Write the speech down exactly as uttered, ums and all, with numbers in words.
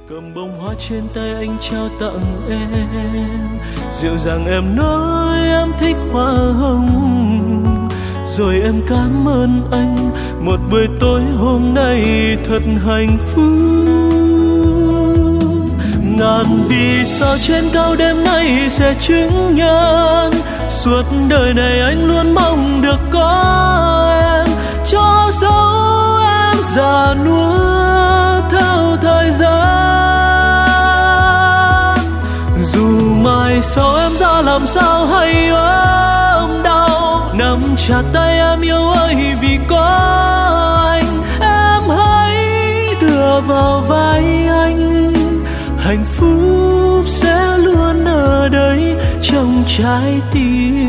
Cầm bông hoa trên tay anh trao tặng em, dịu dàng em nói em thích hoa hồng, rồi em cảm ơn anh một buổi tối hôm nay thật hạnh phúc. Ngàn vì sao trên cao đêm nay sẽ chứng nhân, suốt đời này anh luôn mong được có em, cho dấu em già nua theo thời gian. Dù mai sau em ra làm sao hay ốm đau, nắm chặt tay em yêu ơi vì có anh, em hãy tựa vào vai anh, hạnh phúc sẽ luôn ở đây trong trái tim